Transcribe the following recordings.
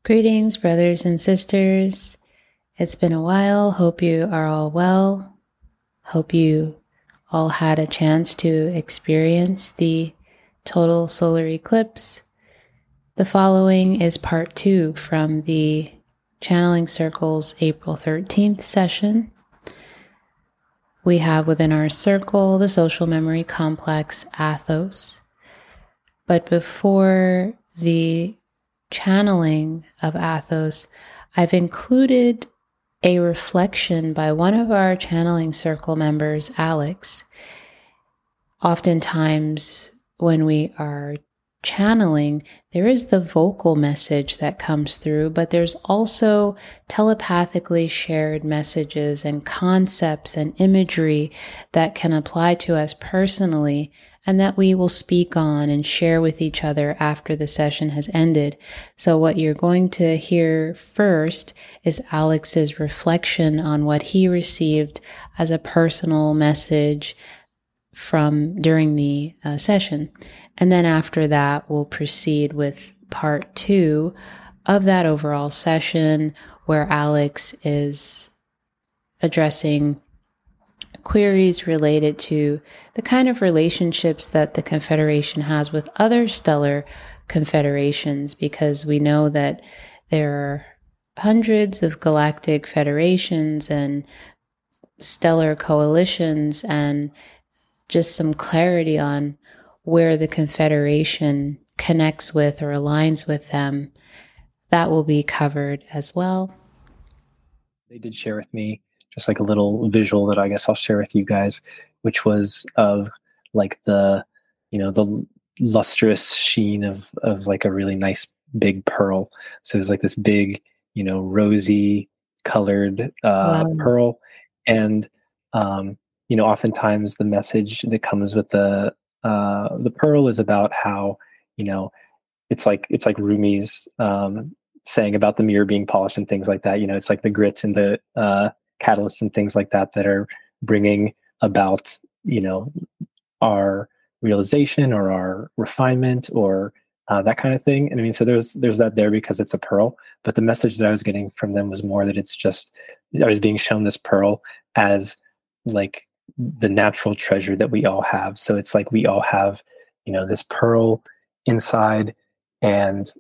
Greetings, brothers and sisters. It's been a while. Hope you are all well. Hope you all had a chance to experience the total solar eclipse. The following is part 2 from the Channeling Circle's April 13th session. We have within our circle the social memory complex Athos. But before the channeling of Athos, I've included a reflection by one of our channeling circle members, Alex. Oftentimes, when we are channeling, there is the vocal message that comes through, but there's also telepathically shared messages and concepts and imagery that can apply to us personally and that we will speak on and share with each other after the session has ended. So what you're going to hear first is Alex's reflection on what he received as a personal message from during the session. And then after that, we'll proceed with part 2 of that overall session, where Alex is addressing queries related to the kind of relationships that the Confederation has with other stellar confederations, because we know that there are hundreds of galactic federations and stellar coalitions, and just some clarity on where the Confederation connects with or aligns with them. That will be covered as well. They did share with me just like a little visual that I guess I'll share with you guys, which was of like the lustrous sheen of like a really nice big pearl. So it was like this big, rosy colored pearl. And oftentimes the message that comes with the pearl is about how, it's like Rumi's saying about the mirror being polished and things like that. It's like the grits and the catalysts and things like that are bringing about, our realization or our refinement or that kind of thing. And I mean, so there's that there because it's a pearl, but the message that I was getting from them was more that it's just, I was being shown this pearl as like the natural treasure that we all have. So it's like we all have, this pearl inside, and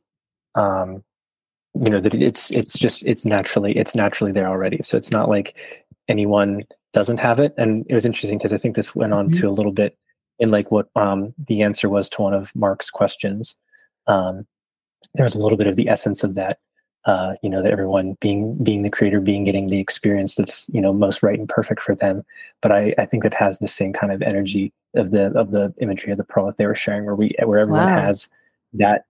that it's naturally there already. So it's not like anyone doesn't have it. And it was interesting because I think this went on to a little bit in like what the answer was to one of Mark's questions. There's a little bit of the essence of that, that everyone being the creator, getting the experience that's, most right and perfect for them. But I think it has the same kind of energy of the imagery of the pearl that they were sharing, where everyone has that,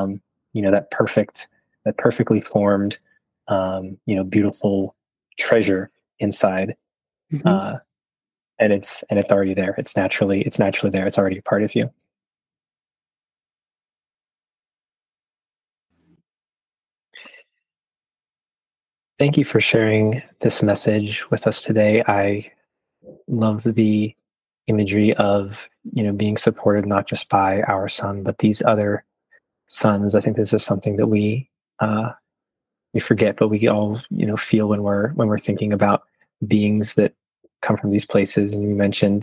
that perfectly formed, beautiful treasure inside. And it's already there. It's naturally there. It's already a part of you. Thank you for sharing this message with us today. I love the imagery of, being supported not just by our sun, but these other suns. I think this is something that we forget, but we all, feel when we're thinking about beings that come from these places. And you mentioned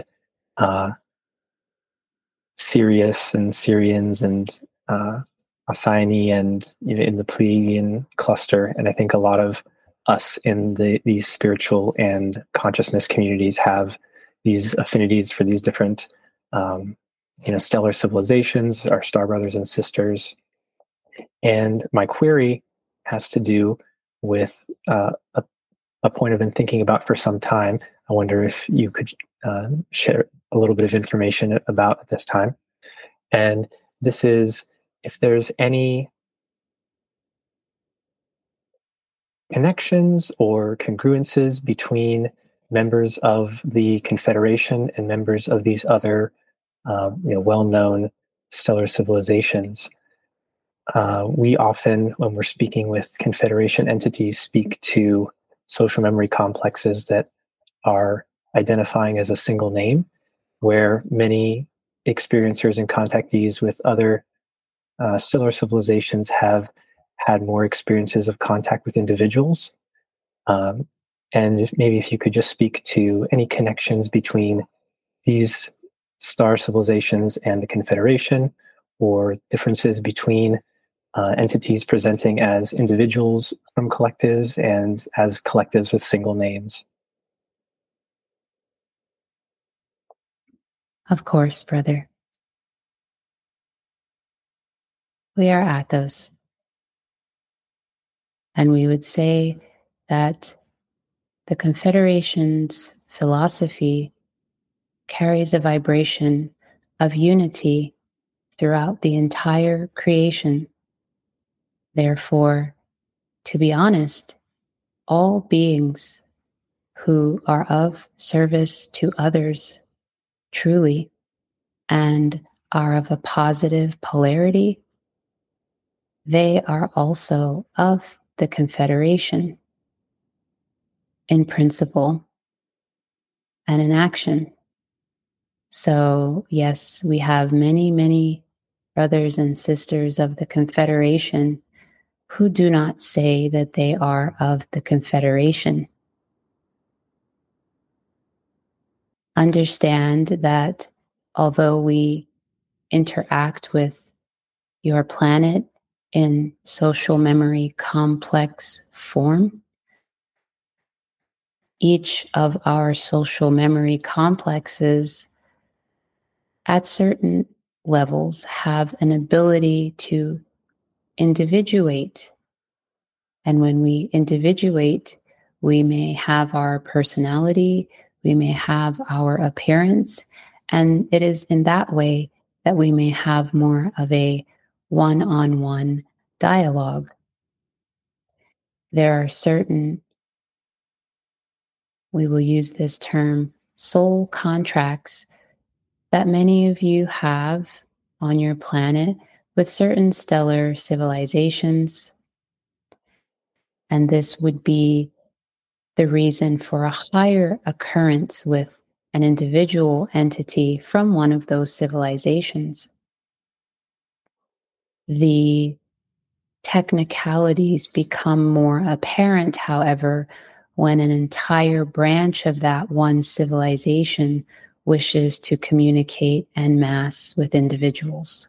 Sirius and Syrians and Alcyone and in the Pleiadian cluster. And I think a lot of us in these spiritual and consciousness communities have these affinities for these different stellar civilizations, our star brothers and sisters. And my query has to do with a point I've been thinking about for some time. I wonder if you could share a little bit of information about at this time. And this is if there's any connections or congruences between members of the Confederation and members of these other well-known stellar civilizations. We often, when we're speaking with Confederation entities, speak to social memory complexes that are identifying as a single name, where many experiencers and contactees with other stellar civilizations have had more experiences of contact with individuals. And maybe if you could just speak to any connections between these star civilizations and the Confederation, or differences between entities presenting as individuals from collectives and as collectives with single names. Of course, brother. We are Athos. And we would say that the Confederation's philosophy carries a vibration of unity throughout the entire creation. Therefore, to be honest, all beings who are of service to others truly and are of a positive polarity, they are also of the Confederation in principle and in action. So, yes, we have many, many brothers and sisters of the Confederation who do not say that they are of the Confederation. Understand that although we interact with your planet in social memory complex form, each of our social memory complexes at certain levels have an ability to individuate. And when we individuate, we may have our personality, we may have our appearance, and it is in that way that we may have more of a one-on-one dialogue. There are certain, we will use this term, soul contracts that many of you have on your planet with certain stellar civilizations. And this would be the reason for a higher occurrence with an individual entity from one of those civilizations. The technicalities become more apparent, however, when an entire branch of that one civilization wishes to communicate en masse with individuals.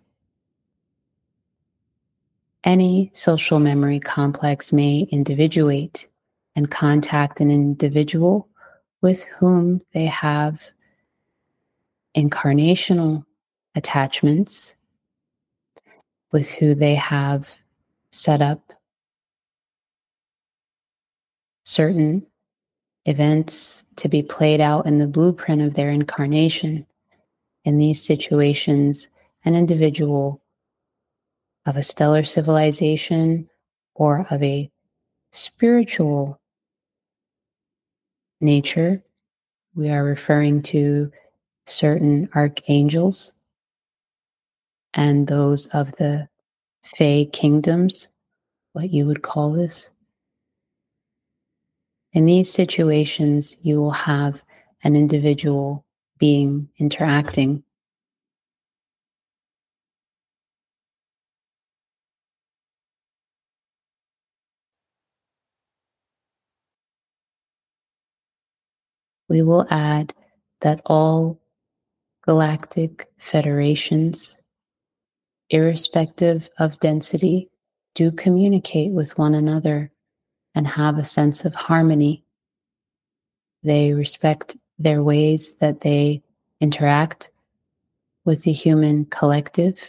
Any social memory complex may individuate and contact an individual with whom they have incarnational attachments, with who they have set up certain events to be played out in the blueprint of their incarnation. In these situations, an individual of a stellar civilization or of a spiritual nature, we are referring to certain archangels and those of the Fey kingdoms, what you would call this. In these situations, you will have an individual being interacting. We will add that all galactic federations, irrespective of density, do communicate with one another and have a sense of harmony. They respect their ways that they interact with the human collective.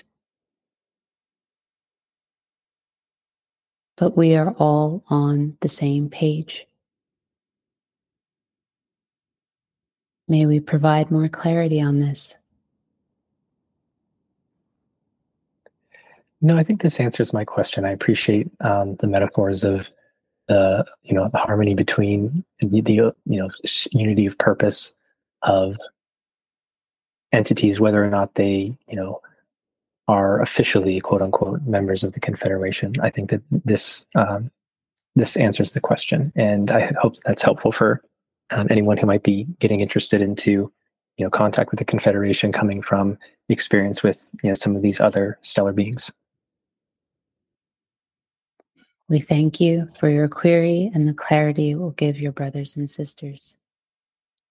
But we are all on the same page. May we provide more clarity on this? No, I think this answers my question. I appreciate the metaphors of the harmony between the unity of purpose of entities, whether or not they are officially quote unquote members of the Confederation. I think that this answers the question, and I hope that's helpful for anyone who might be getting interested into contact with the Confederation, coming from the experience with some of these other stellar beings. We thank you for your query and the clarity it will give your brothers and sisters.